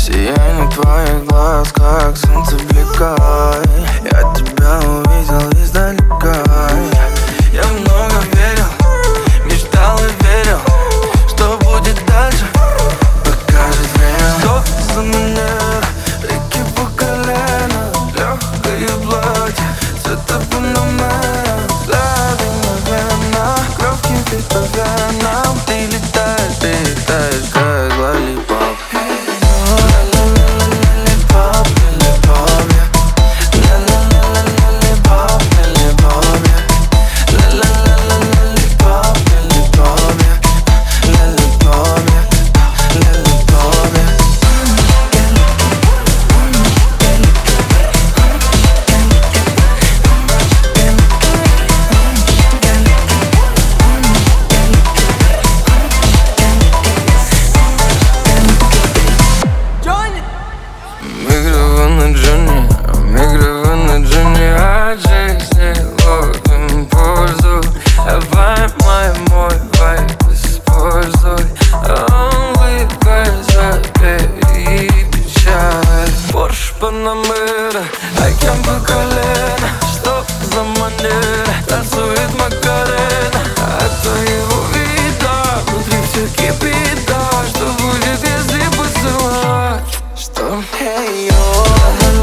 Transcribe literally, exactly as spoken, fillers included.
Сияние твоих глаз, как солнце бликает. Я тебя увидел издалека. Я много верил, мечтал и верил, что будет дальше, покажет время. Что за манера, реки по колено, легкое платье, цвета панамера, взгляды мгновенно, кровь кипит по венам. Ты летаешь, ты летаешь, как лолипоп. Панамера, океан по колено. Что за манера, танцует Макарена. От твоего вида внутри все кипит, да. Что будет, если поцеловать? Что? Hey, yo.